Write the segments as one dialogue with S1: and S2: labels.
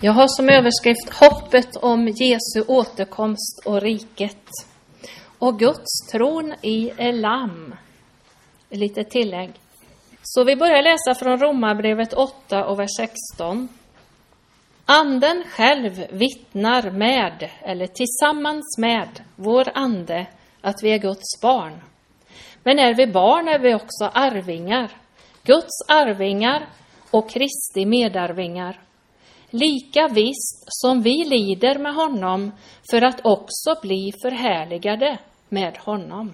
S1: Jag har som överskrift hoppet om Jesu återkomst och riket. Och Guds tron i Elam. Lite tillägg. Så vi börjar läsa från Romarbrevet 8 och vers 16. Anden själv vittnar med, eller tillsammans med, vår ande att vi är Guds barn. Men är vi barn är vi också arvingar. Guds arvingar och Kristi medarvingar. Lika visst som vi lider med honom för att också bli förhärligade med honom.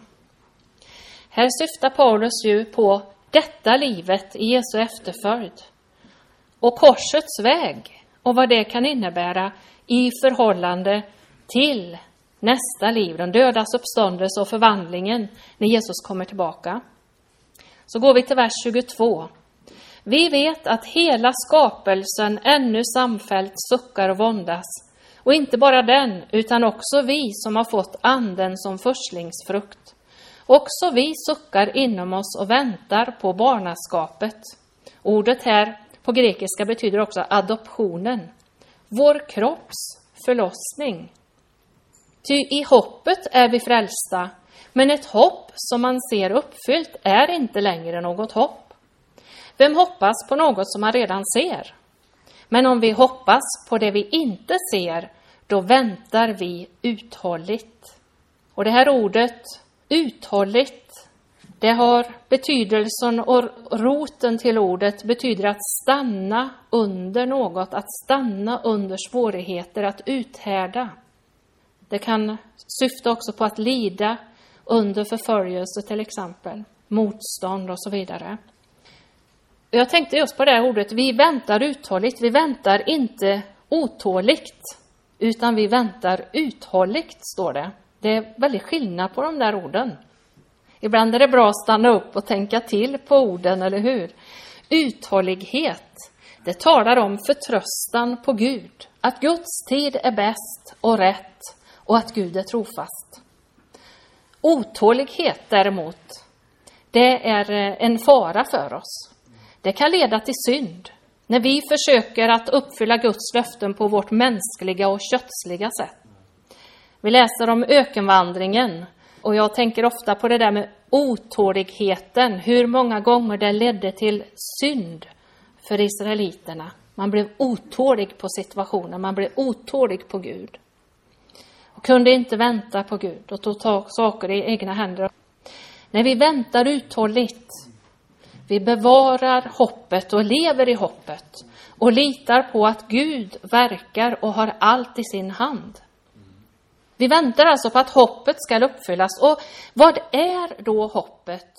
S1: Här syftar Paulus ju på detta livet i Jesu efterföljd och korsets väg och vad det kan innebära i förhållande till nästa liv, den dödas uppståndelse och förvandlingen när Jesus kommer tillbaka. Så går vi till vers 22. Vi vet att hela skapelsen ännu samfällt suckar och våndas. Och inte bara den, utan också vi som har fått anden som förstlingsfrukt. Också vi suckar inom oss och väntar på barnaskapet. Ordet här på grekiska betyder också adoptionen. Vår kropps förlossning. Ty i hoppet är vi frälsta, men ett hopp som man ser uppfyllt är inte längre något hopp. Vem hoppas på något som man redan ser? Men om vi hoppas på det vi inte ser, då väntar vi uthålligt. Och det här ordet, uthålligt, det har betydelsen och roten till ordet betyder att stanna under något, att stanna under svårigheter, att uthärda. Det kan syfta också på att lida under förföljelse till exempel, motstånd och så vidare. Jag tänkte just på det här ordet, vi väntar uthålligt, vi väntar inte otåligt, utan vi väntar uthålligt, står det. Det är väldigt skillnad på de där orden. Ibland är det bra att stanna upp och tänka till på orden, eller hur? Uthållighet, det talar om förtröstan på Gud, att Guds tid är bäst och rätt och att Gud är trofast. Otålighet däremot, det är en fara för oss. Det kan leda till synd när vi försöker att uppfylla Guds löften på vårt mänskliga och kötsliga sätt. Vi läser om ökenvandringen och jag tänker ofta på det där med otåligheten. Hur många gånger det ledde till synd för israeliterna. Man blev otålig på situationen, man blev otålig på Gud. Och kunde inte vänta på Gud och tog saker i egna händer. När vi väntar uthålligt, vi bevarar hoppet och lever i hoppet och litar på att Gud verkar och har allt i sin hand. Vi väntar alltså på att hoppet ska uppfyllas. Och vad är då hoppet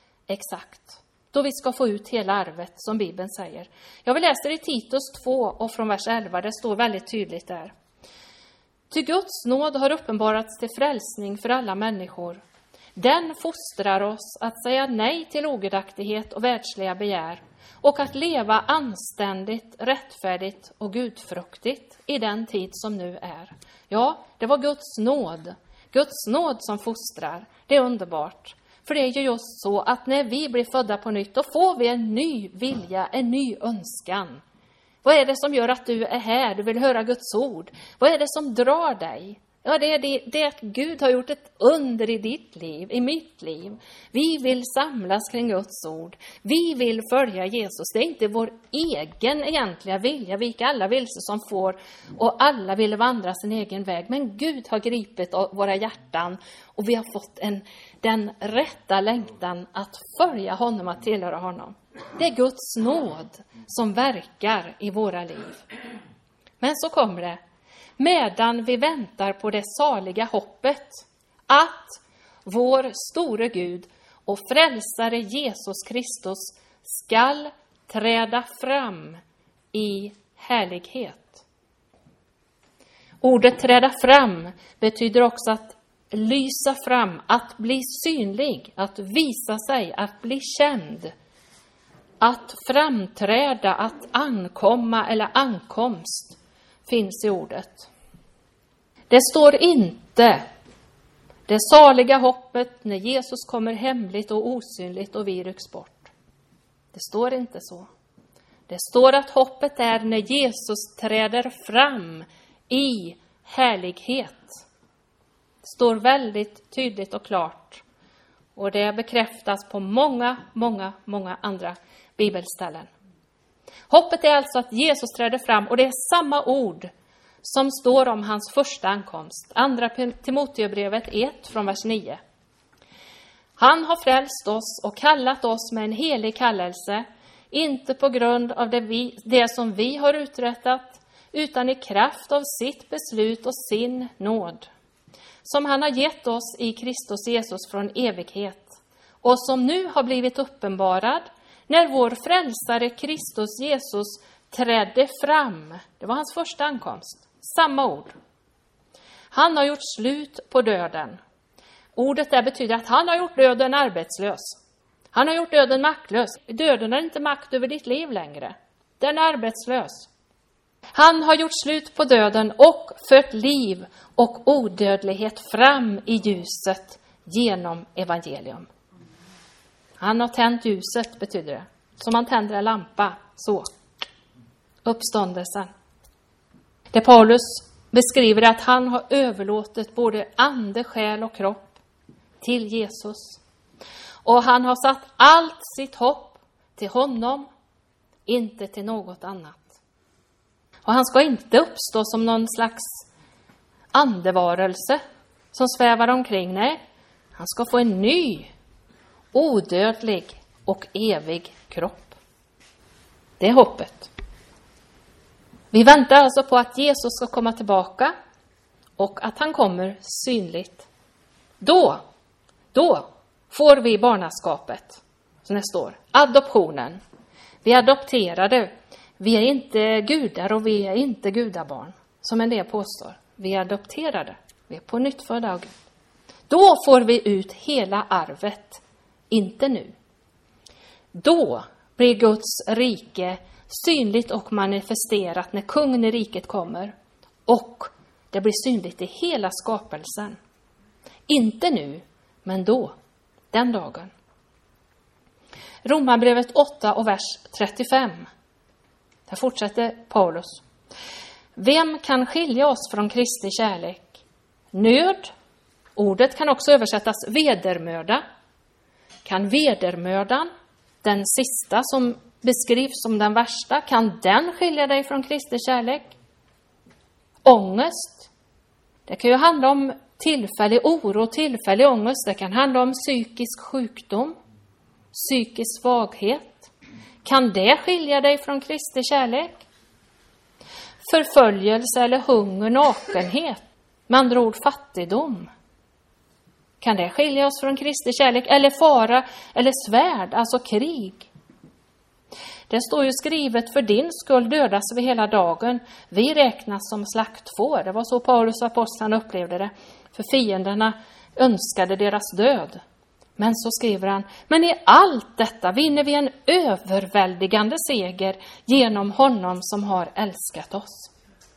S1: exakt? Då vi ska få ut hela arvet som Bibeln säger. Jag vill läsa i Titus 2 och från vers 11. Det står väldigt tydligt där. Ty Guds nåd har uppenbarats till frälsning för alla människor. Den fostrar oss att säga nej till ogudaktighet och världsliga begär och att leva anständigt, rättfärdigt och gudfruktigt i den tid som nu är. Ja, det var Guds nåd. Guds nåd som fostrar. Det är underbart. För det är ju just så att när vi blir födda på nytt, då får vi en ny vilja, en ny önskan. Vad är det som gör att du är här? Du vill höra Guds ord. Vad är det som drar dig? Ja, det är att Gud har gjort ett under i ditt liv, i mitt liv. Vi vill samlas kring Guds ord. Vi vill följa Jesus. Det är inte vår egen egentliga vilja. Vi gick alla vilse som får och alla ville vandra sin egen väg. Men Gud har gripit våra hjärtan och vi har fått den rätta längtan att följa honom, att tillhöra honom. Det är Guds nåd som verkar i våra liv. Men så kommer det. Medan vi väntar på det saliga hoppet att vår store Gud och frälsare Jesus Kristus skall träda fram i härlighet. Ordet träda fram betyder också att lysa fram, att bli synlig, att visa sig, att bli känd, att framträda, att ankomma eller ankomst finns i ordet. Det står inte det saliga hoppet när Jesus kommer hemligt och osynligt och vi rycks bort. Det står inte så. Det står att hoppet är när Jesus träder fram i härlighet. Det står väldigt tydligt och klart. Och det bekräftas på många andra bibelställen. Hoppet är alltså att Jesus träder fram, och det är samma ord som står om hans första ankomst. Andra Timoteusbrevet 1 från vers 9. Han har frälst oss och kallat oss med en helig kallelse, inte på grund av det som vi har uträttat, utan i kraft av sitt beslut och sin nåd, som han har gett oss i Kristus Jesus från evighet, och som nu har blivit uppenbarad när vår frälsare Kristus Jesus trädde fram. Det var hans första ankomst. Samma ord. Han har gjort slut på döden. Ordet där betyder att han har gjort döden arbetslös. Han har gjort döden maktlös. Döden har inte makt över ditt liv längre. Den är arbetslös. Han har gjort slut på döden och fört liv och odödlighet fram i ljuset genom evangelium. Han har tänt ljuset, betyder det. Som man tänder en lampa. Så. Uppståndelsen. Det Paulus beskriver att han har överlåtit både ande, själ och kropp till Jesus. Och han har satt allt sitt hopp till honom, inte till något annat. Och han ska inte uppstå som någon slags andevarelse som svävar omkring. Nej, han ska få en ny, odödlig och evig kropp. Det är hoppet. Vi väntar alltså på att Jesus ska komma tillbaka och att han kommer synligt. Då får vi barnaskapet, som det står. Adoptionen. Vi är adopterade. Vi är inte gudar och vi är inte gudabarn, som en del påstår. Vi är adopterade. Vi är på nytt födda av Gud. Då får vi ut hela arvet. Inte nu. Då blir Guds rike synligt och manifesterat när kungen i riket kommer. Och det blir synligt i hela skapelsen. Inte nu, men då. Den dagen. Romarbrevet 8 och vers 35. Där fortsätter Paulus. Vem kan skilja oss från Kristi kärlek? Nöd. Ordet kan också översättas vedermöda. Kan vedermödan, den sista som beskrivs som den värsta, kan den skilja dig från Kristi kärlek? Ångest. Det kan ju handla om tillfällig oro, tillfällig ångest. Det kan handla om psykisk sjukdom, psykisk svaghet. Kan det skilja dig från Kristi kärlek? Förföljelse eller hunger, nakenhet, med andra ord fattigdom. Kan det skilja oss från Kristi kärlek? Eller fara eller svärd, alltså krig. Det står ju skrivet, för din skull dödas vi hela dagen. Vi räknas som slaktfår. Det var så Paulus och apostlarna upplevde det. För fienderna önskade deras död. Men så skriver han, men i allt detta vinner vi en överväldigande seger genom honom som har älskat oss.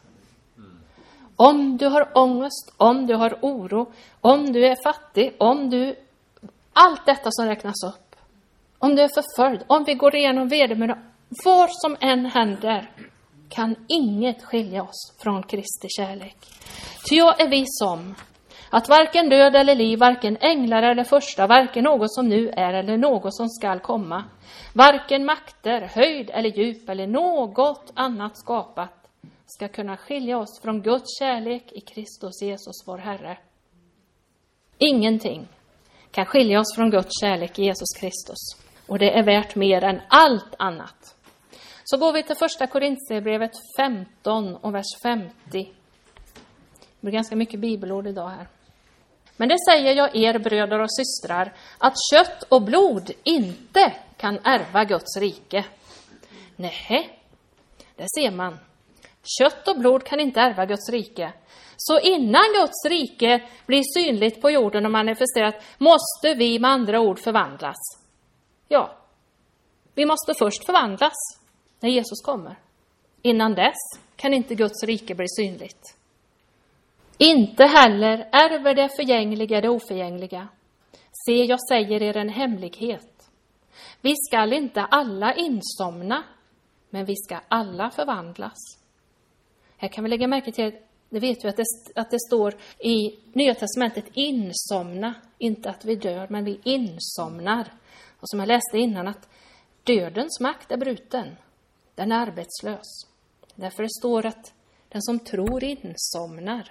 S1: Om du har ångest, om du har oro, om du är fattig, allt detta som räknas upp. Om du är förföljd, om vi går igenom vedermöda, vad som än händer, kan inget skilja oss från Kristi kärlek. Ty jag är vi som, att varken död eller liv, varken änglar eller första, varken något som nu är eller något som skall komma, varken makter, höjd eller djup eller något annat skapat, ska kunna skilja oss från Guds kärlek i Kristus Jesus vår Herre. Ingenting kan skilja oss från Guds kärlek i Jesus Kristus. Och det är värt mer än allt annat. Så går vi till första Korinthierbrevet 15 och vers 50. Det blir ganska mycket bibelord idag här. Men det säger jag er bröder och systrar, att kött och blod inte kan ärva Guds rike. Nej, det ser man. Kött och blod kan inte ärva Guds rike. Så innan Guds rike blir synligt på jorden och manifesterat, måste vi med andra ord förvandlas. Ja, vi måste först förvandlas när Jesus kommer. Innan dess kan inte Guds rike bli synligt. Inte heller ärver det förgängliga det oförgängliga. Se, jag säger er en hemlighet. Vi skall inte alla insomna, men vi ska alla förvandlas. Här kan vi lägga märke till, det vet vi att det står i Nya testamentet insomna. Inte att vi dör, men vi insomnar. Och som jag läste innan, att dödens makt är bruten. Den är arbetslös. Därför det står att den som tror insomnar.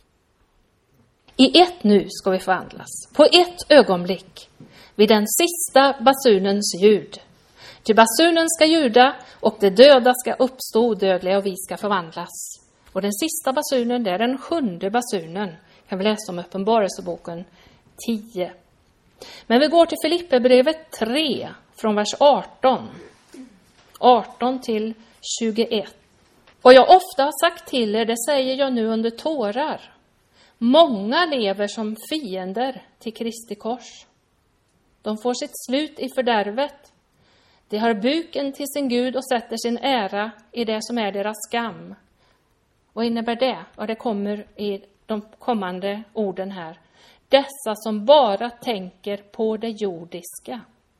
S1: I ett nu ska vi förvandlas. På ett ögonblick. Vid den sista basunens ljud. Till basunen ska ljuda och de döda ska uppstå odödliga och vi ska förvandlas. Och den sista basunen, det är den 7:e basunen. Kan vi läsa om Uppenbarelseboken 10. Men vi går till Filipperbrevet 3 från vers 18. 18 till 21. Och jag ofta har sagt till er, det säger jag nu under tårar. Många lever som fiender till Kristi kors. De får sitt slut i fördärvet. De har buken till sin Gud och sätter sin ära i det som är deras skam. Vad innebär det? Och det kommer i de kommande orden här. Dessa som bara tänker på det jordiska.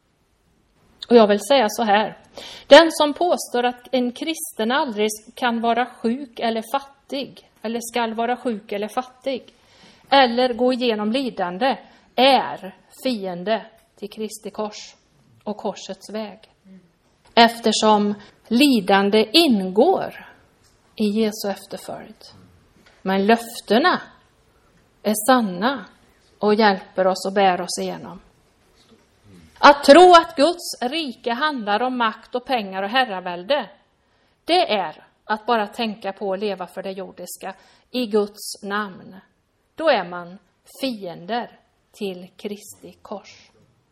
S1: Och jag vill säga så här. Den som påstår att en kristen aldrig kan vara sjuk eller fattig, eller skall vara sjuk eller fattig, eller gå igenom lidande, är fiende till Kristi kors och korsets väg. Eftersom lidande ingår i Jesu efterföljd. Men löftena är sanna och hjälper oss och bär oss igenom. Att tro att Guds rike handlar om makt och pengar och herravälde, det är att bara tänka på att leva för det jordiska i Guds namn. Då är man fiender till Kristi kors.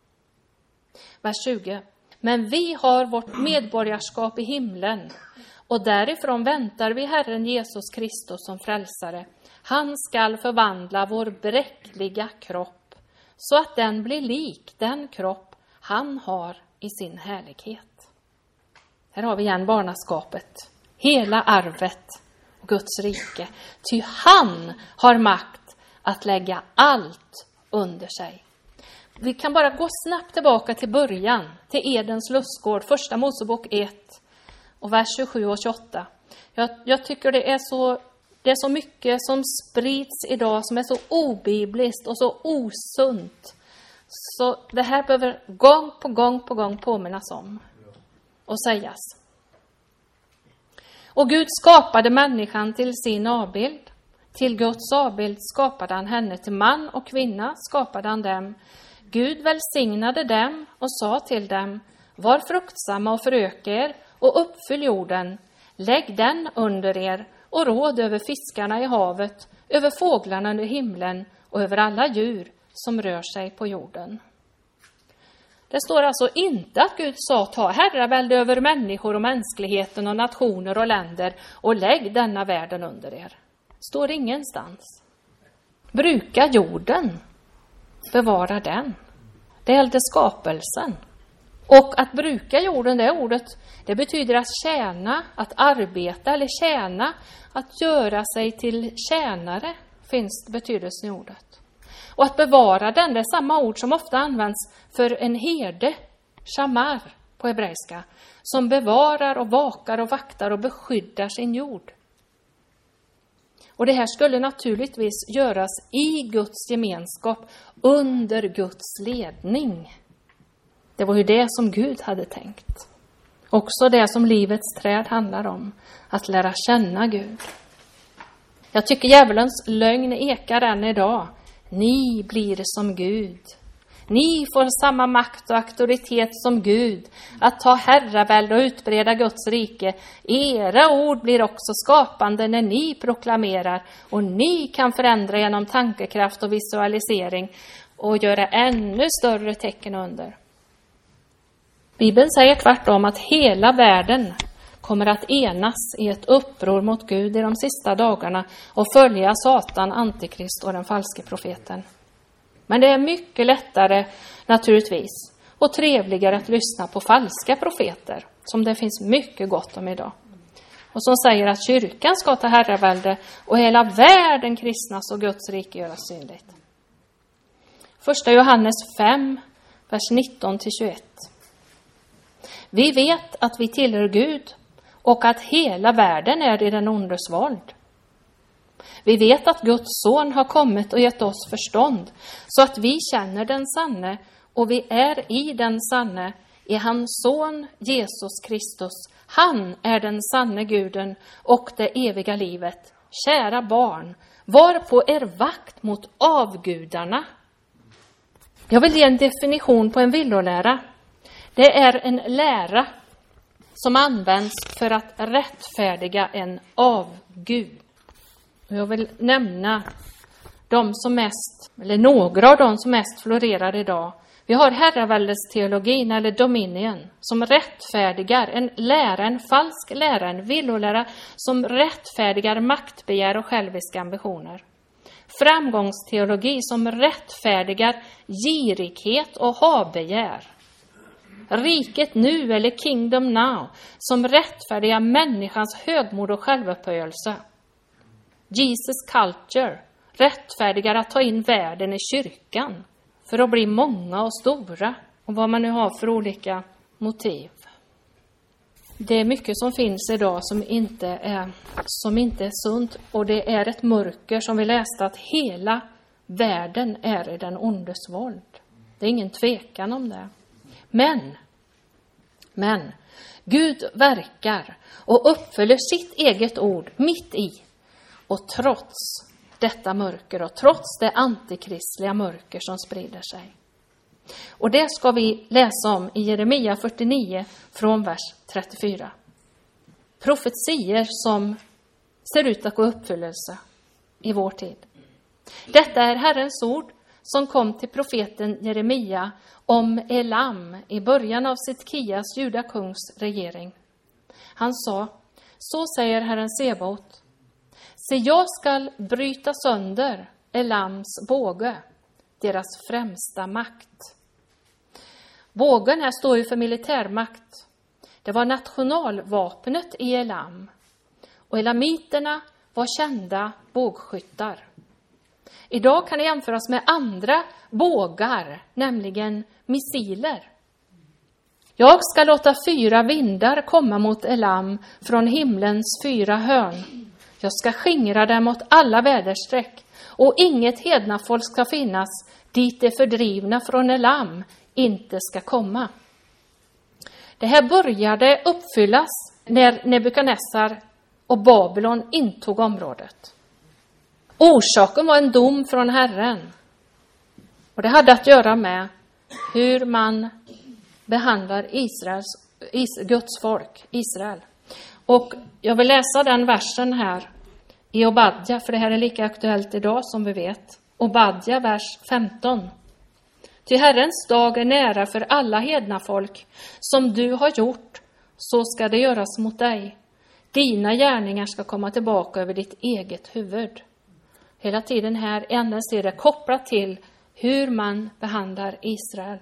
S1: Vers 20. Men vi har vårt medborgarskap i himlen och därifrån väntar vi Herren Jesus Kristus som frälsare. Han skall förvandla vår bräckliga kropp så att den blir lik den kropp han har i sin härlighet. Här har vi igen barnaskapet, hela arvet och Guds rike. Ty han har makt att lägga allt under sig. Vi kan bara gå snabbt tillbaka till början, till Edens lustgård, första Mosebok 1 och vers 27 och 28. Jag tycker det är så mycket som sprids idag som är så obibliskt och så osunt. Så det här behöver gång på gång påminnas om och sägas. Och Gud skapade människan till sin avbild. Till Guds avbild skapade han henne, till man och kvinna skapade han dem. Gud välsignade dem och sa till dem, var fruktsamma och förök er och uppfyll jorden. Lägg den under er och råd över fiskarna i havet, över fåglarna under himlen och över alla djur som rör sig på jorden. Det står alltså inte att Gud sa, ta herravälde över människor och mänskligheten och nationer och länder och lägg denna världen under er. Står ingenstans. Bruka jorden. Bevara den. Det gällde skapelsen. Och att bruka jorden, det ordet, det betyder att tjäna, att arbeta eller tjäna, att göra sig till tjänare, finns betydelsen i ordet. Och att bevara den, det är samma ord som ofta används för en herde, shamar på hebreiska, som bevarar och vakar och vaktar och beskyddar sin jord. Och det här skulle naturligtvis göras i Guds gemenskap, under Guds ledning. Det var ju det som Gud hade tänkt. Också det som livets träd handlar om, att lära känna Gud. Jag tycker djävulens lögn ekar än idag. Ni blir som Gud. Ni får samma makt och auktoritet som Gud, att ta herravälde och utbreda Guds rike. Era ord blir också skapande när ni proklamerar, och ni kan förändra genom tankekraft och visualisering och göra ännu större tecken under. Bibeln säger tvärtom att hela världen kommer att enas i ett uppror mot Gud i de sista dagarna och följa Satan, Antikrist och den falske profeten. Men det är mycket lättare naturligtvis och trevligare att lyssna på falska profeter, som det finns mycket gott om idag. Och som säger att kyrkan ska ta herravälde och hela världen kristnas och Guds rike göras synligt. Första Johannes 5, vers 19-21. Vi vet att vi tillhör Gud och att hela världen är i den ondes våld. Vi vet att Guds son har kommit och gett oss förstånd så att vi känner den sanne och vi är i den sanne i hans son Jesus Kristus. Han är den sanne guden och det eviga livet. Kära barn, var på er vakt mot avgudarna. Jag vill ge en definition på en villolära. Det är en lära som används för att rättfärdiga en avgud. Jag vill nämna några av de som mest florerar idag. Vi har herraväldesteologin eller dominion som rättfärdigar en lära, en falsk lära, en villolära som rättfärdigar maktbegär och själviska ambitioner. Framgångsteologi som rättfärdigar girighet och habegär. Riket nu eller kingdom now som rättfärdigar människans högmod och självupphöjelse. Jesus culture rättfärdigar att ta in världen i kyrkan för att bli många och stora och vad man nu har för olika motiv. Det är mycket som finns idag som inte är sunt, och det är ett mörker som vi läste att hela världen är i den ondes våld. Det är ingen tvekan om det. Men Gud verkar och uppfyller sitt eget ord mitt i. Och trots detta mörker och trots det antikristliga mörker som sprider sig. Och det ska vi läsa om i Jeremia 49 från vers 34. Profetier som ser ut att gå uppfyllelse i vår tid. Detta är Herrens ord som kom till profeten Jeremia om Elam i början av Sidkias judakungs regering. Han sa, så säger Herren Sebaot. Se, jag skall bryta sönder Elams båge, deras främsta makt. Bågen här står ju för militärmakt. Det var nationalvapnet i Elam. Och elamiterna var kända bågskyttar. Idag kan det jämföras med andra bågar, nämligen missiler. Jag ska låta 4 vindar komma mot Elam från himlens 4 hörn. Jag ska skingra dem mot alla väderstreck, och inget hedna folk ska finnas dit de fördrivna från Elam inte ska komma. Det här började uppfyllas när Nebukadnessar och Babylon intog området. Orsaken var en dom från Herren. Och det hade att göra med hur man behandlar Guds folk, Israel. Och jag vill läsa den versen här i Obadja, för det här är lika aktuellt idag som vi vet. Obadja, vers 15. Ty Herrens dag är nära för alla hedna folk. Som du har gjort, så ska det göras mot dig. Dina gärningar ska komma tillbaka över ditt eget huvud. Hela tiden här endast är det kopplat till hur man behandlar Israel.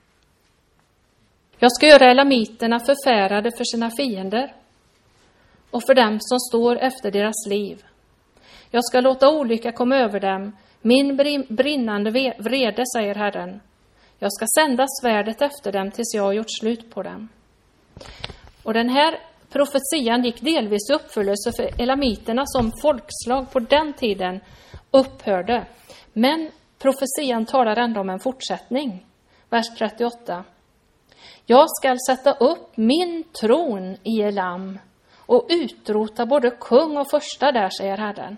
S1: Jag ska göra elamiterna förfärade för sina fiender och för dem som står efter deras liv. Jag ska låta olycka komma över dem, min brinnande vrede, säger Herren. Jag ska sända svärdet efter dem tills jag har gjort slut på dem. Och den här profetian gick delvis i uppfyllelse, för elamiterna som folkslag på den tiden upphörde. Men profetian talar ändå om en fortsättning. Vers 38. Jag ska sätta upp min tron i Elam och utrota både kung och första där, säger Herren.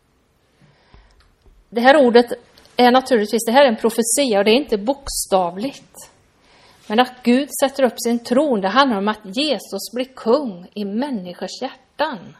S1: Det här ordet är naturligtvis, det här är en profetia och det är inte bokstavligt. Men att Gud sätter upp sin tron, det handlar om att Jesus blir kung i människors hjärtan.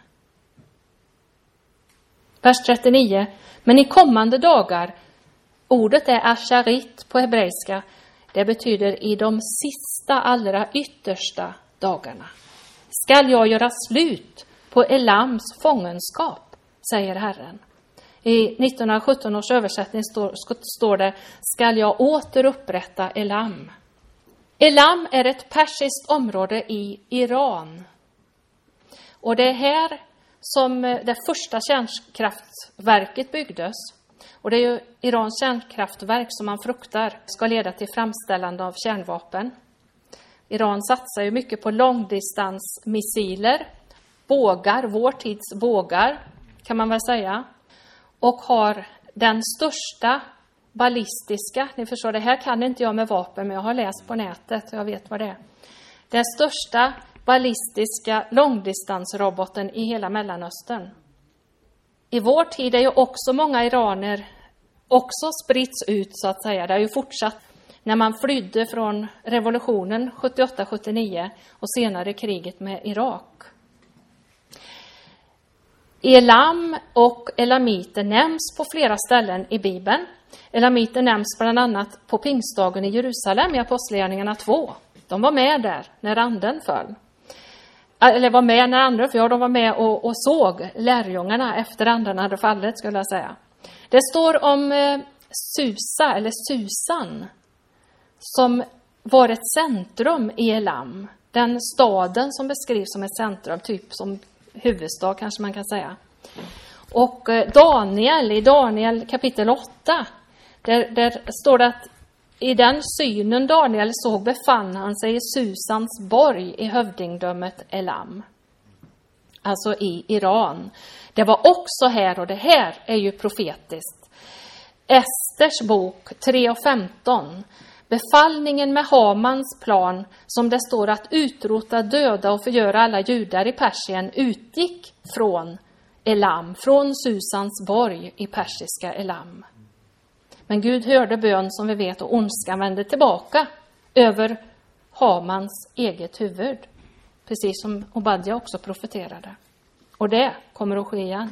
S1: Vers 39. Men i kommande dagar, ordet är asharit på hebreiska, det betyder i de sista, allra yttersta dagarna. Skall jag göra slut på Elams fångenskap, säger Herren. I 1917 års översättning står det, skall jag återupprätta Elam. Elam är ett persiskt område i Iran. Och det är här som det första kärnkraftverket byggdes. Och det är ju Irans kärnkraftverk som man fruktar ska leda till framställande av kärnvapen. Iran satsar ju mycket på långdistansmissiler bågar, vår tids bågar kan man väl säga. Och har den största ballistiska, ni förstår, det här kan inte jag med vapen, men jag har läst på nätet, jag vet vad det är. Den största ballistiska långdistansroboten i hela Mellanöstern. I vår tid är ju också många iraner också spritts ut så att säga. Det har ju fortsatt när man flydde från revolutionen 78-79 och senare kriget med Irak. Elam och elamiter nämns på flera ställen i Bibeln. Elamiter nämns bland annat på pingstdagen i Jerusalem i Apostlagärningarna 2. De var med där när anden föll. Eller var med när anden föll, de var med och såg lärjungarna efter anden hade fallit, skulle jag säga. Det står om Susa eller Susan som var ett centrum i Elam. Den staden som beskrivs som ett centrum, typ som huvudstad kanske man kan säga. Och i Daniel kapitel 8, där står det att i den synen Daniel såg befann han sig i Susans borg i hövdingdömet Elam. Alltså i Iran. Det var också här, och det här är ju profetiskt. Esters bok 3:15. Befallningen med Hamans plan, som det står att utrota, döda och förgöra alla judar i Persien, utgick från Elam, från Susans borg i persiska Elam. Men Gud hörde bön som vi vet, och ondskan vände tillbaka över Hamans eget huvud. Precis som Obadja också profeterade. Och det kommer att ske igen.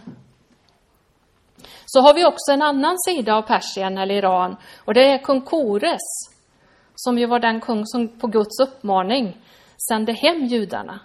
S1: Så har vi också en annan sida av Persien eller Iran, och det är kung Kores, som ju var den kung som på Guds uppmaning sände hem judarna.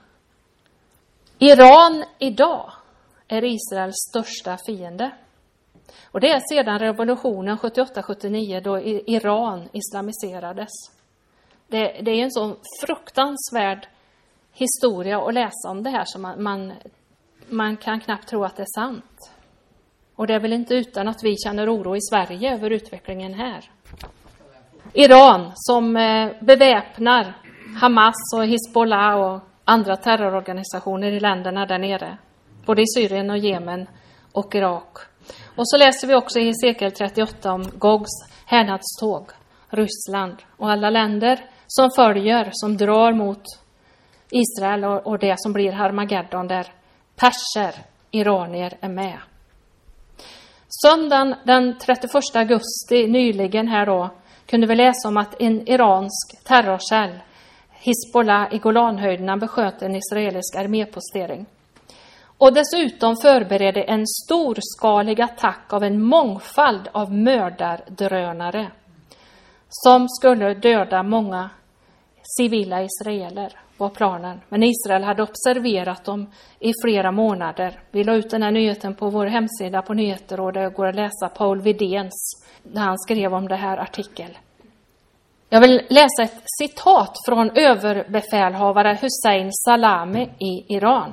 S1: Iran idag är Israels största fiende. Och det är sedan revolutionen 78-79 då Iran islamiserades. Det är en så fruktansvärd historia att läsa om det här som man kan knappt tro att det är sant. Och det är väl inte utan att vi känner oro i Sverige över utvecklingen här. Iran som beväpnar Hamas och Hezbollah och andra terrororganisationer i länderna där nere. Både i Syrien och Jemen och Irak. Och så läser vi också i Hesekiel 38 om Gogs härnadståg, Ryssland och alla länder som följer, som drar mot Israel och det som blir Harmageddon, där perser, iranier är med. Söndagen den 31 augusti nyligen här då kunde vi läsa om att en iransk terrorcell, Hezbollah i Golanhöjderna, besköt en israelisk armépostering. Och dessutom förberedde en storskalig attack av en mångfald av mördardrönare som skulle döda många civila israeler, var planen. Men Israel hade observerat dem i flera månader. Vi la ut den här nyheten på vår hemsida på nyheter, och det går att läsa Paul Widéns när han skrev om det här artikel. Jag vill läsa ett citat från överbefälhavare Hussein Salami i Iran.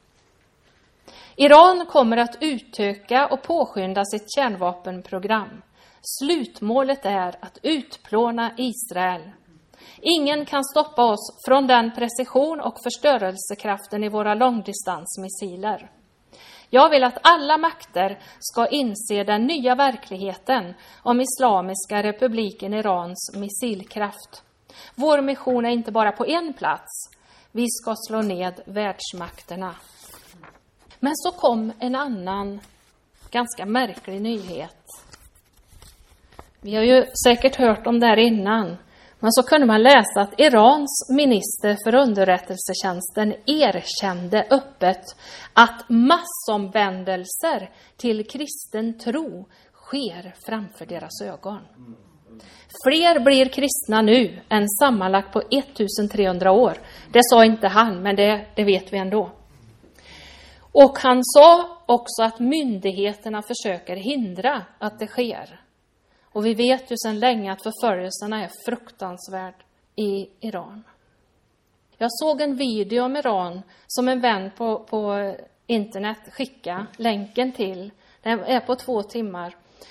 S1: Iran kommer att utöka och påskynda sitt kärnvapenprogram. Slutmålet är att utplåna Israel. Ingen kan stoppa oss från den precision och förstörelsekraften i våra långdistansmissiler. Jag vill att alla makter ska inse den nya verkligheten om Islamiska republiken Irans missilkraft. Vår mission är inte bara på en plats. Vi ska slå ned världsmakterna. Men så kom en annan ganska märklig nyhet. Vi har ju säkert hört om det här innan. Men så kunde man läsa att Irans minister för underrättelsetjänsten erkände öppet att massomvändelser till kristen tro sker framför deras ögon. Fler blir kristna nu än sammanlagt på 1300 år. Det sa inte han, men det vet vi ändå. Och han sa också att myndigheterna försöker hindra att det sker. Och vi vet ju sedan länge att förföljelserna är fruktansvärd i Iran. Jag såg en video om Iran som en vän på internet skickade länken till. Den är på 2 timmar.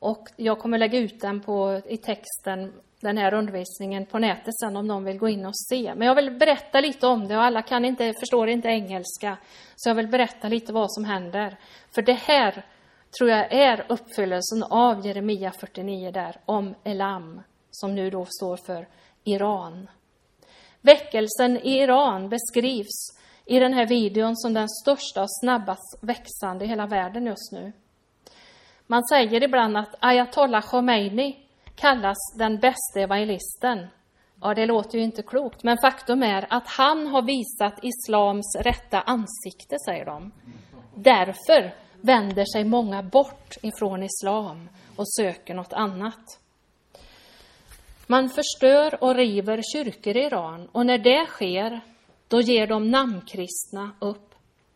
S1: Och jag kommer lägga ut den i texten, den här undervisningen på nätet sen om någon vill gå in och se. Men jag vill berätta lite om det och alla förstår inte engelska. Så jag vill berätta lite vad som händer. För det här tror jag är uppfyllelsen av Jeremia 49 där om Elam som nu då står för Iran. Väckelsen i Iran beskrivs i den här videon som den största och snabbast växande i hela världen just nu. Man säger ibland att Ayatollah Khomeini kallas den bästa evangelisten. Ja, det låter ju inte klokt, men faktum är att han har visat islams rätta ansikte, säger de. Därför vänder sig många bort ifrån islam och söker något annat. Man förstör och river kyrkor i Iran och när det sker, då ger de namnkristna upp.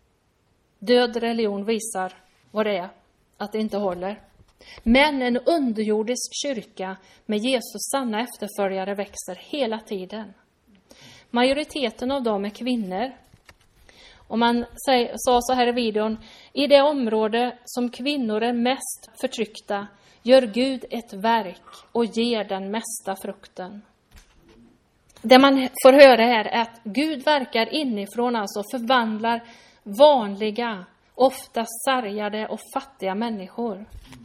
S1: Död religion visar vad det är, att det inte håller. Men en underjordisk kyrka med Jesus sanna efterföljare växer hela tiden. Majoriteten av dem är kvinnor. Och man sa så här i videon, i det område som kvinnor är mest förtryckta gör Gud ett verk och ger den mesta frukten. Det man får höra är att Gud verkar inifrån, alltså förvandlar vanliga, ofta sargade och fattiga människor.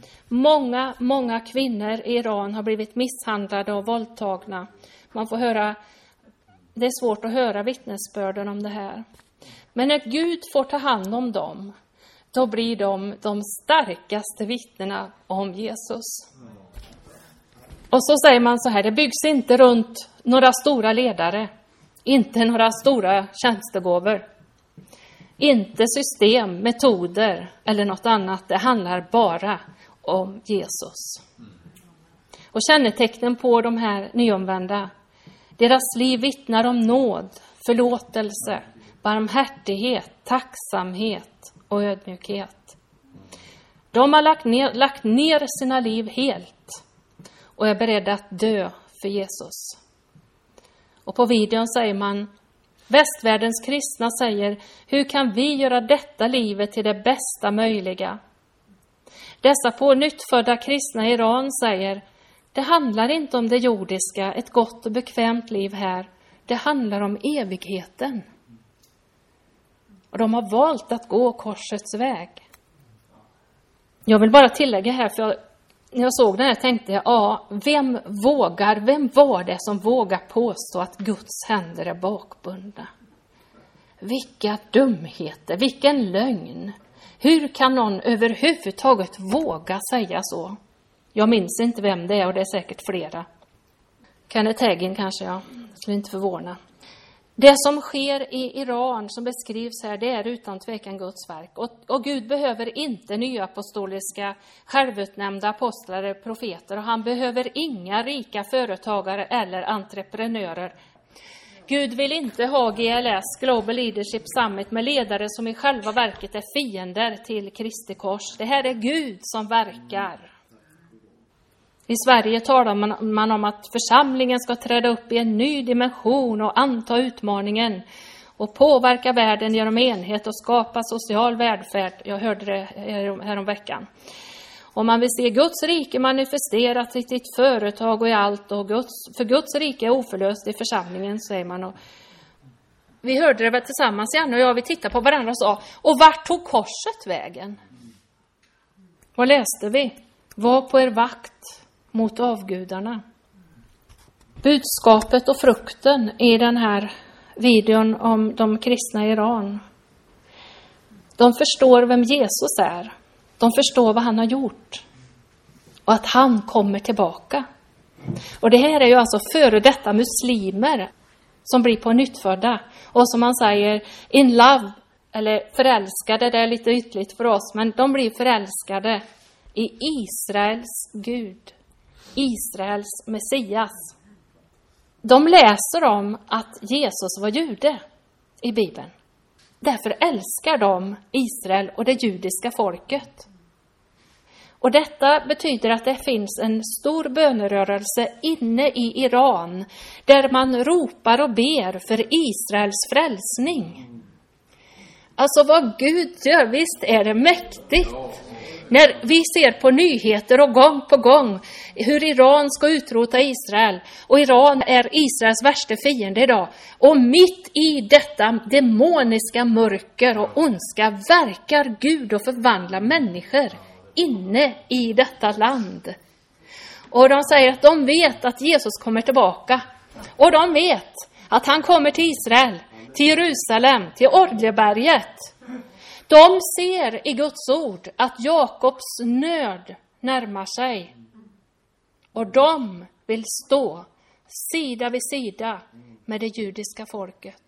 S1: Många kvinnor i Iran har blivit misshandlade och våldtagna. Man får höra, det är svårt att höra vittnesbörden om det här. Men när Gud får ta hand om dem, då blir de starkaste vittnena om Jesus. Och så säger man så här, det byggs inte runt några stora ledare, inte några stora tjänstegåvor, inte system, metoder eller något annat. Det handlar bara om Jesus. Och kännetecknen på de här nyomvända, deras liv vittnar om nåd, förlåtelse, barmhärtighet, tacksamhet och ödmjukhet. De har lagt ner sina liv helt och är beredda att dö för Jesus. Och på videon säger man, västvärldens kristna säger, hur kan vi göra detta livet till det bästa möjliga? Dessa på nyttfödda kristna i Iran säger, det handlar inte om det jordiska, ett gott och bekvämt liv här. Det handlar om evigheten. Och de har valt att gå korsets väg. Jag vill bara tillägga här, för när jag såg den här tänkte jag, vem var det som vågar påstå att Guds händer är bakbundna? Vilka dumheter, vilken lögn. Hur kan någon överhuvudtaget våga säga så? Jag minns inte vem det är och det är säkert flera. Kenneth Hagin kanske, jag skulle inte förvåna. Det som sker i Iran som beskrivs här, det är utan tvekan Guds verk. Och Gud behöver inte nya apostoliska, självutnämnda apostlar eller profeter. Och han behöver inga rika företagare eller entreprenörer. Gud vill inte ha GLS, Global Leadership Summit, med ledare som i själva verket är fiender till Kristi kors. Det här är Gud som verkar. I Sverige talar man om att församlingen ska träda upp i en ny dimension och anta utmaningen och påverka världen genom enhet och skapa social välfärd. Jag hörde det här om veckan. Och man vill se Guds rike manifesterat i sitt företag och i allt. Och för Guds rike är oförlöst i församlingen, säger man. Och vi hörde det väl tillsammans igen och vi tittade på varandra och sa, och vart tog korset vägen? Vad läste vi? Var på er vakt mot avgudarna. Budskapet och frukten i den här videon om de kristna i Iran. De förstår vem Jesus är. De förstår vad han har gjort. Och att han kommer tillbaka. Och det här är ju alltså före detta muslimer som blir på nyttfödda. Och som man säger, in love, eller förälskade, det är lite ytligt för oss. Men de blir förälskade i Israels Gud. Israels Messias. De läser om att Jesus var jude i Bibeln. Därför älskar de Israel och det judiska folket. Och detta betyder att det finns en stor bönerörelse inne i Iran där man ropar och ber för Israels frälsning. Alltså vad Gud gör, visst är det mäktigt. När vi ser på nyheter och gång på gång hur Iran ska utrota Israel. Och Iran är Israels värsta fiende idag. Och mitt i detta demoniska mörker och ondska verkar Gud och förvandla människor inne i detta land. Och de säger att de vet att Jesus kommer tillbaka. Och de vet att han kommer till Israel, till Jerusalem, till Orgeberget. De ser i Guds ord att Jakobs nöd närmar sig. Och de vill stå sida vid sida med det judiska folket.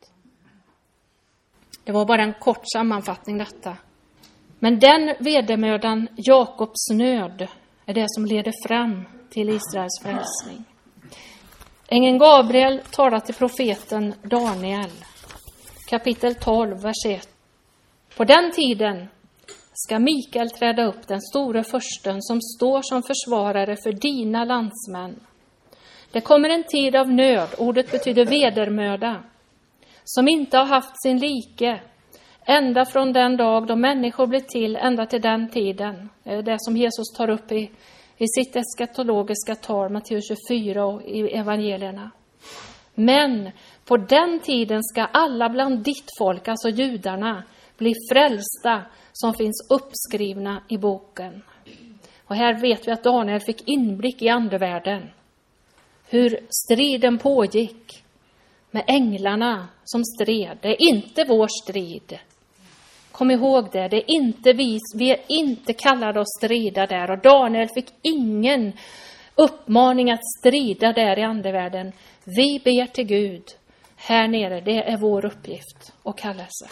S1: Det var bara en kort sammanfattning detta. Men den vedermödan, Jakobs nöd, är det som leder fram till Israels frälsning. Ängeln Gabriel talar till profeten Daniel. Kapitel 12, vers 1. På den tiden ska Mikael träda upp, den store fursten som står som försvarare för dina landsmän. Det kommer en tid av nöd, ordet betyder vedermöda, som inte har haft sin like, ända från den dag då människor blev till, ända till den tiden. Det som Jesus tar upp i sitt eskatologiska tal, Matteus 24 och i evangelierna. Men på den tiden ska alla bland ditt folk, alltså judarna, bli frälsta som finns uppskrivna i boken. Och här vet vi att Daniel fick inblick i andevärlden. Hur striden pågick med änglarna som stred. Det är inte vår strid. Kom ihåg det. Det är inte vi är inte kallade att strida där. Och Daniel fick ingen uppmaning att strida där i andevärlden. Vi ber till Gud här nere. Det är vår uppgift och kallelse.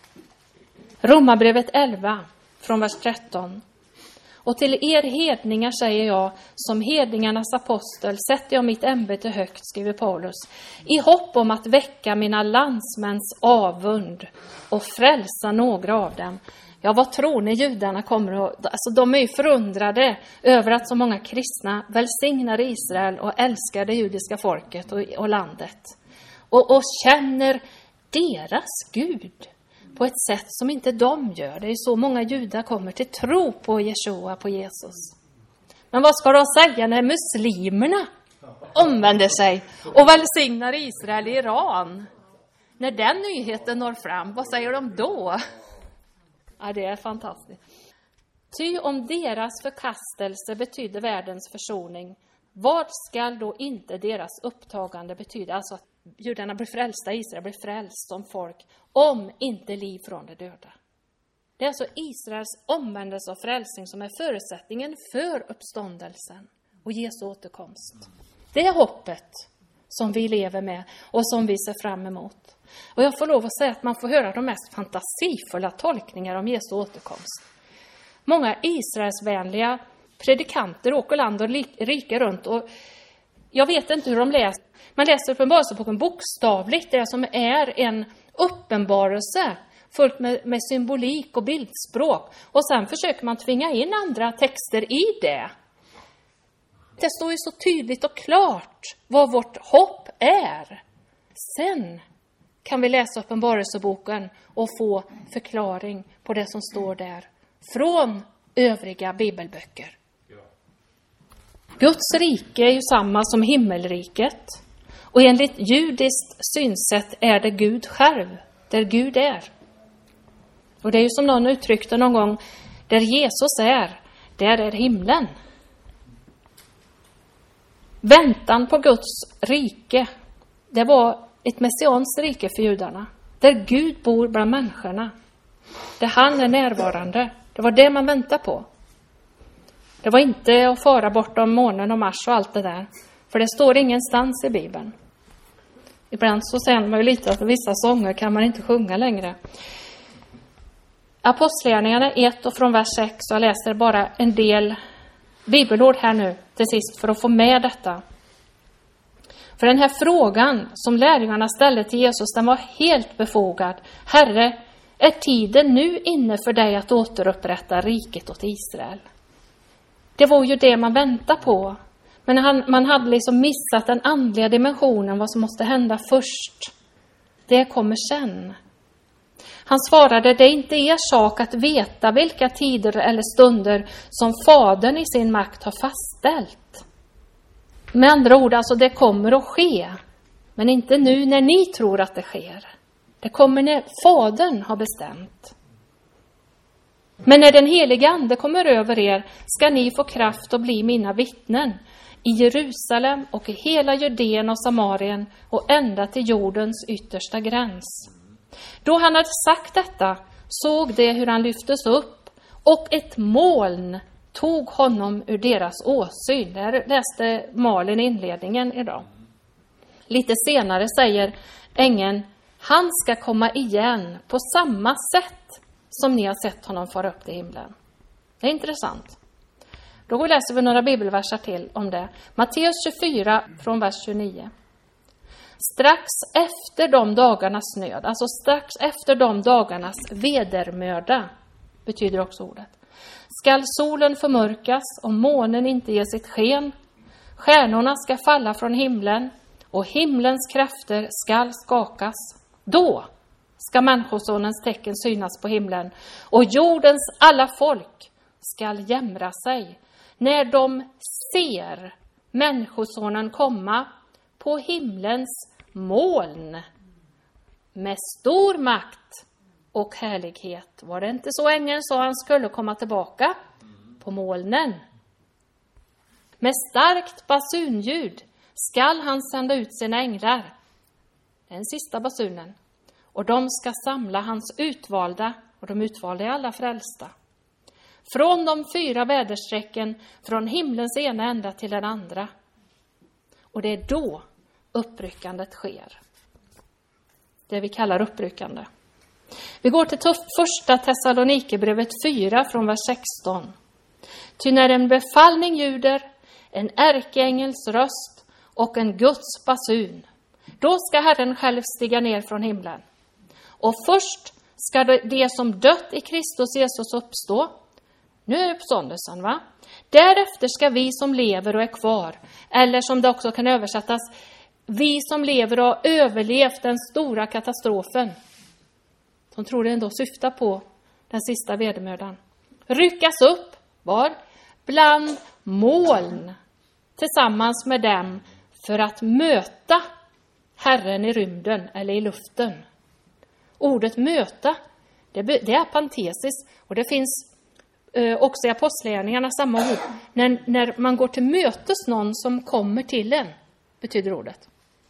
S1: Romarbrevet 11 från vers 13. Och till er hedningar säger jag, som hedningarnas apostel, sätter jag mitt ämbete högt, skriver Paulus, i hopp om att väcka mina landsmäns avund och frälsa några av dem. Ja, vad tror ni judarna kommer att... Alltså, de är ju förundrade över att så många kristna välsignar Israel och älskar det judiska folket och landet. Och känner deras Gud på ett sätt som inte de gör. Det är så många judar kommer till tro på Jeshua, på Jesus. Men vad ska de säga när muslimerna omvänder sig och välsignar Israel i Iran? När den nyheten når fram, vad säger de då? Ja, det är fantastiskt. Ty om deras förkastelse betyder världens försoning, vad ska då inte deras upptagande betyda? Alltså att judarna blir frälsta, Israel blir frälst som folk, om inte liv från de döda. Det är alltså Israels omvändelse och frälsning som är förutsättningen för uppståndelsen och Jesu återkomst. Det är hoppet som vi lever med och som vi ser fram emot. Och jag får lov att säga att man får höra de mest fantasifulla tolkningar om Jesu återkomst. Många Israelsvänliga predikanter åker land och rike runt, och jag vet inte hur de läser. Man läser uppenbarelseboken bokstavligt, det som är en uppenbarelse fullt med symbolik och bildspråk. Och sen försöker man tvinga in andra texter i det. Det står ju så tydligt och klart vad vårt hopp är. Sen kan vi läsa uppenbarelseboken och få förklaring på det som står där från övriga bibelböcker. Guds rike är ju samma som himmelriket. Och enligt judiskt synsätt är det Gud själv, där Gud är. Och det är ju som någon uttryckte någon gång, där Jesus är, där är himlen. Väntan på Guds rike, det var ett messianskt rike för judarna. Där Gud bor bland människorna. Där han är närvarande. Det var det man väntade på. Det var inte att fara bortom månen och Mars och allt det där. För det står ingenstans i Bibeln. Ibland så säger man ju lite att vissa sånger kan man inte sjunga längre. Apostlagärningarna 1 och från vers 6, så jag läser bara en del bibelord här nu till sist för att få med detta. För den här frågan som lärjungarna ställde till Jesus, den var helt befogad. Herre, är tiden nu inne för dig att återupprätta riket åt Israel? Det var ju det man väntade på. Men man hade liksom missat den andliga dimensionen, vad som måste hända först. Det kommer sen. Han svarade, det är inte er sak att veta vilka tider eller stunder som Fadern i sin makt har fastställt. Med andra ord, alltså det kommer att ske. Men inte nu när ni tror att det sker. Det kommer när Fadern har bestämt. Men när den heliga ande kommer över er ska ni få kraft att bli mina vittnen i Jerusalem och i hela Judeen och Samarien och ända till jordens yttersta gräns. Då han hade sagt detta såg de hur han lyftes upp och ett moln tog honom ur deras åsyn. Där läste Malin inledningen idag. Lite senare säger ängeln, han ska komma igen på samma sätt som ni har sett honom fara upp till himlen. Det är intressant. Då läser vi några bibelversar till om det. Matteus 24 från vers 29. Strax efter de dagarnas nöd, alltså strax efter de dagarnas vedermöda, betyder också ordet, skall solen förmörkas och månen inte ge sitt sken. Stjärnorna ska falla från himlen och himlens krafter skall skakas. Då ska människosonens tecken synas på himlen och jordens alla folk skall jämra sig när de ser människosonen komma på himlens moln med stor makt och härlighet. Var det inte så ängeln sa han skulle komma tillbaka på molnen? Med starkt basunljud skall han sända ut sina änglar. Den sista basunen. Och de ska samla hans utvalda, och de utvalda är alla frälsta. Från de 4 väderstrecken, från himlens ena ända till den andra. Och det är då uppryckandet sker. Det vi kallar uppryckande. Vi går till första Thessalonikerbrevet 4 från vers 16. Ty när en befallning ljuder, en ärkeängels röst och en Guds basun, då ska Herren själv stiga ner från himlen. Och först ska det som dött i Kristus Jesus uppstå. Nu är det uppståndelsen, va? Därefter ska vi som lever och är kvar, eller som det också kan översättas, vi som lever och har överlevt den stora katastrofen, som tror det ändå syftar på den sista vedermödan, ryckas upp, var? Bland moln, tillsammans med dem för att möta Herren i rymden eller i luften. Ordet möta, det är apantesis, och det finns också i apostlagärningarna samma ord. När man går till mötes någon som kommer till en, betyder ordet.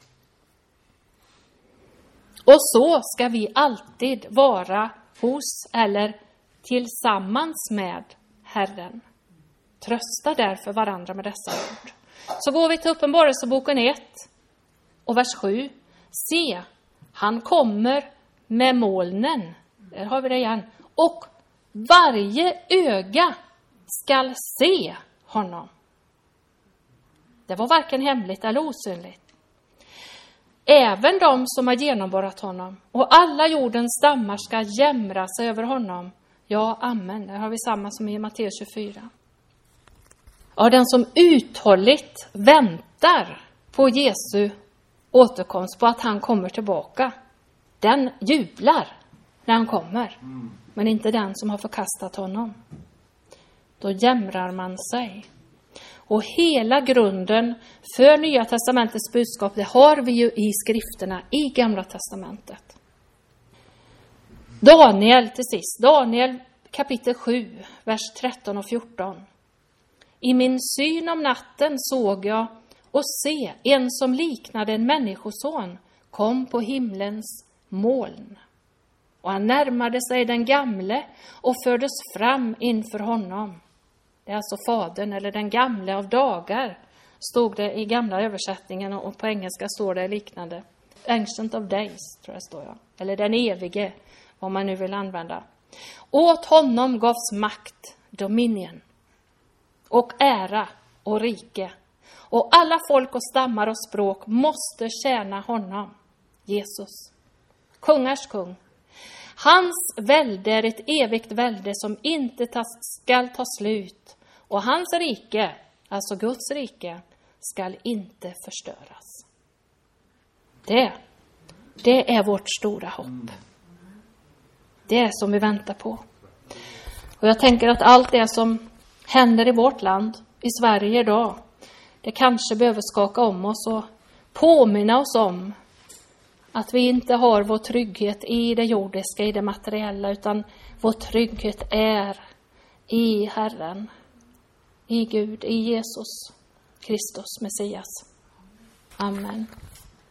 S1: Och så ska vi alltid vara hos eller tillsammans med Herren. Trösta därför varandra med dessa ord. Så går vi till Uppenbarelseboken 1 och vers 7. Se, han kommer med molnen. Där har vi det igen. Och varje öga skall se honom. Det var varken hemligt eller osynligt. Även de som har genomborrat honom. Och alla jordens stammar ska jämra sig över honom. Ja, amen. Där har vi samma som i Matteus 24. Ja, den som uthålligt väntar på Jesu återkomst, på att han kommer tillbaka, den jublar när han kommer. Men inte den som har förkastat honom. Då jämrar man sig. Och hela grunden för Nya testamentets budskap, det har vi ju i skrifterna i Gamla testamentet. Daniel till sist. Daniel kapitel 7, vers 13 och 14. I min syn om natten såg jag och se en som liknade en människoson kom på himlens moln. Och han närmade sig den gamle och fördes fram inför honom. Det är alltså fadern eller den gamle av dagar, stod det i gamla översättningen, och på engelska står det liknande. Ancient of days, tror jag står jag. Eller den evige, vad man nu vill använda. Åt honom gavs makt, dominion och ära och rike. Och alla folk och stammar och språk måste tjäna honom, Jesus, kungars kung. Hans välde är ett evigt välde som inte skall ta slut. Och hans rike, alltså Guds rike, skall inte förstöras. Det är vårt stora hopp. Det är som vi väntar på. Och jag tänker att allt det som händer i vårt land, i Sverige idag, det kanske behöver skaka om oss och påminna oss om att vi inte har vår trygghet i det jordiska, i det materiella, utan vår trygghet är i Herren, i Gud, i Jesus Kristus, Messias. Amen.